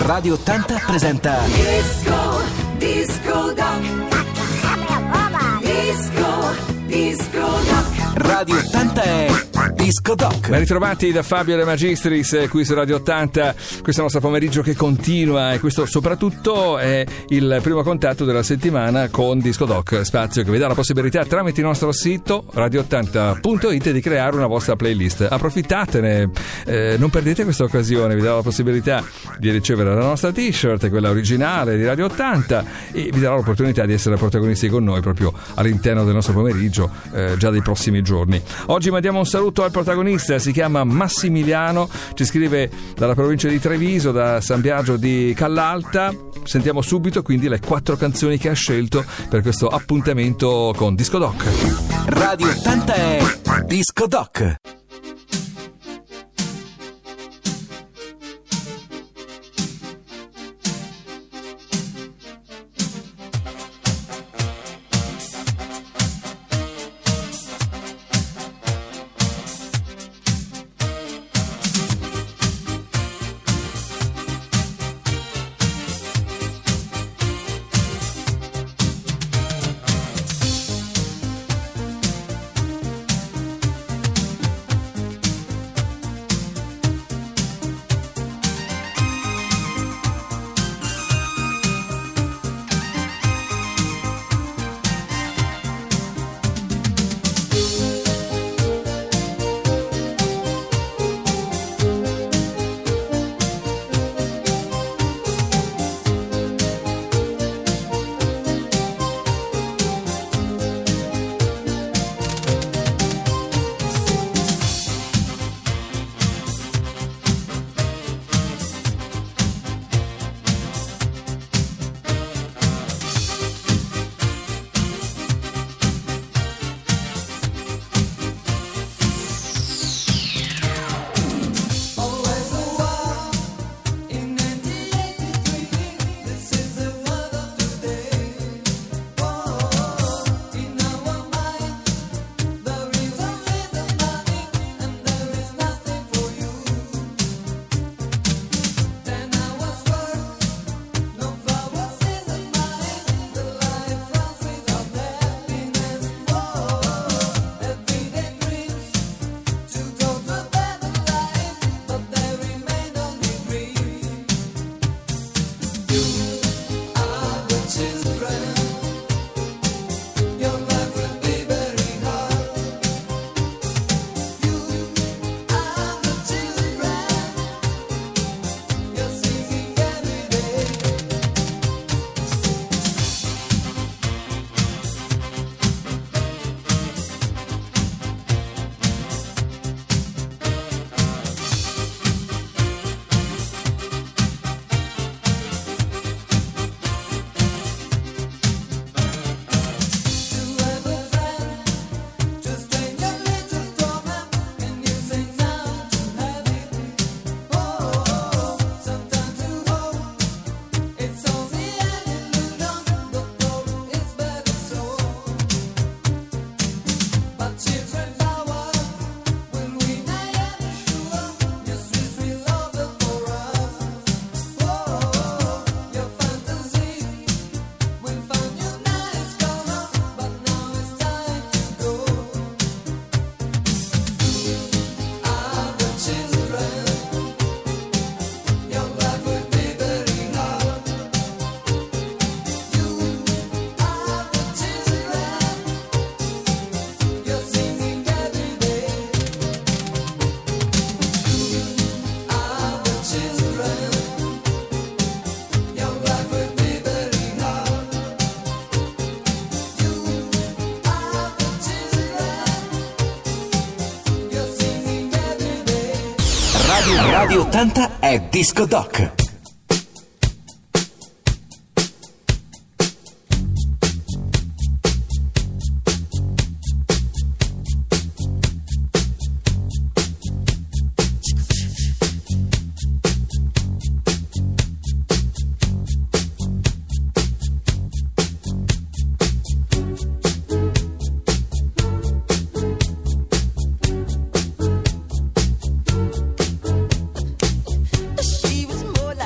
Radio 80 presenta Disco Doc. Disco Doc. Radio 80 è Disco Doc. Ben ritrovati da Fabio De Magistris qui su Radio 80. Questo è il nostro pomeriggio che continua, e questo soprattutto è il primo contatto della settimana con Disco Doc, spazio che vi dà la possibilità tramite il nostro sito radio80.it di creare una vostra playlist. Approfittatene, non perdete questa occasione, vi dà la possibilità di ricevere la nostra t-shirt, quella originale di Radio 80, e vi darà l'opportunità di essere protagonisti con noi proprio all'interno del nostro pomeriggio, già dei prossimi giorni. Oggi mandiamo un saluto al protagonista, si chiama Massimiliano, ci scrive dalla provincia di Treviso, da San Biagio di Callalta. Sentiamo subito quindi le 4 canzoni che ha scelto per questo appuntamento con Disco Doc. Radio 80 è Disco Doc. Radio 80 è Disco Doc. She was more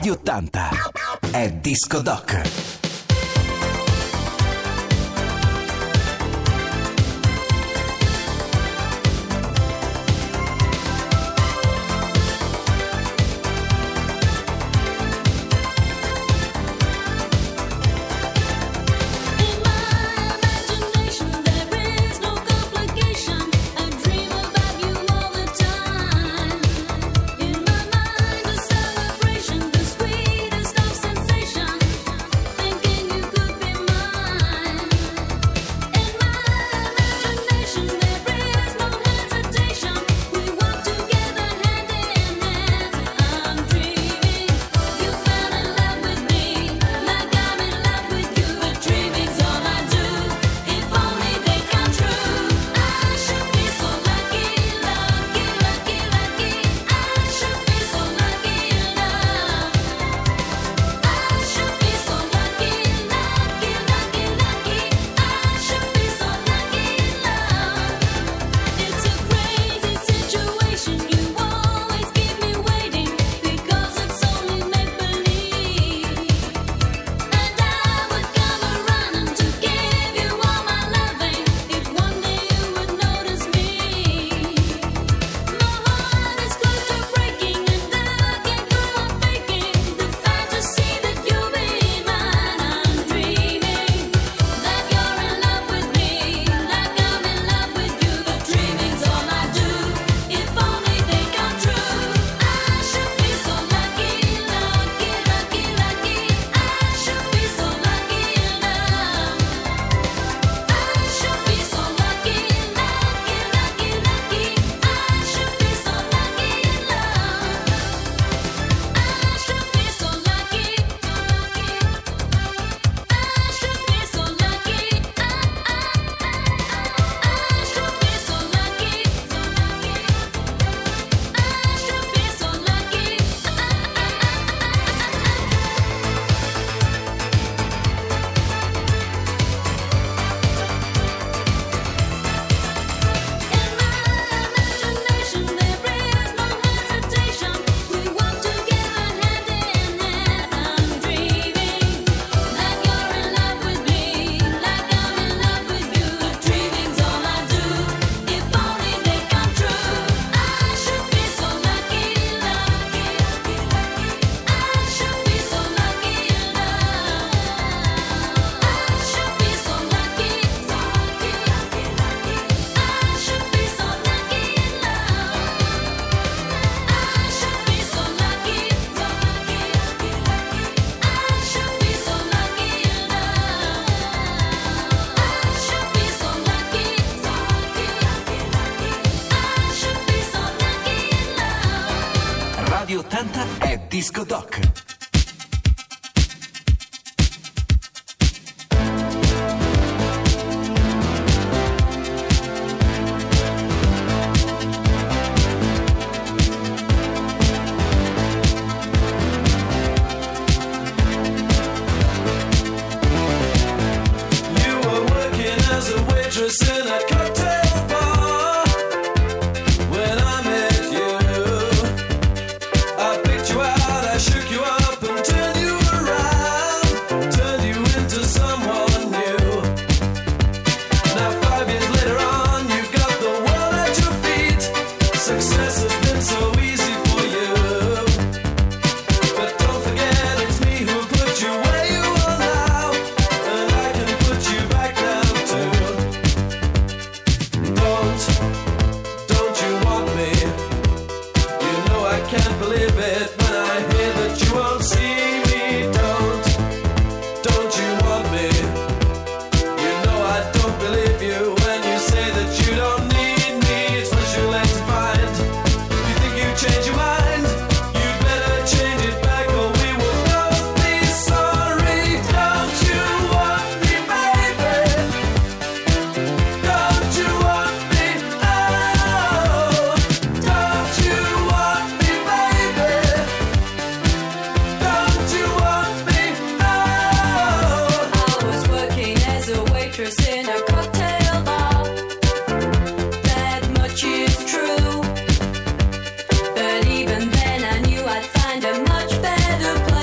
Radio 80 è Disco Doc. Radio 80 è Disco Doc. But even then I knew I'd find a much better place.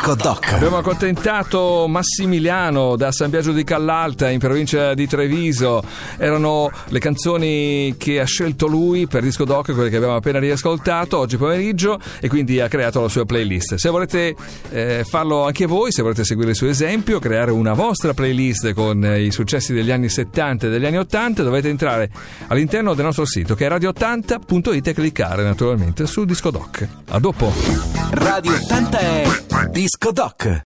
Disco Doc. Abbiamo accontentato Massimiliano da San Biagio di Callalta in provincia di Treviso. Erano le canzoni che ha scelto lui per Disco Doc, quelle che abbiamo appena riascoltato oggi pomeriggio, e quindi ha creato la sua playlist. Se volete farlo anche voi, se volete seguire il suo esempio, creare una vostra playlist con i successi degli anni 70 e degli anni 80, dovete entrare all'interno del nostro sito, che è radio80.it, e cliccare naturalmente su Disco Doc. A dopo. Radio 80 è Disco Doc.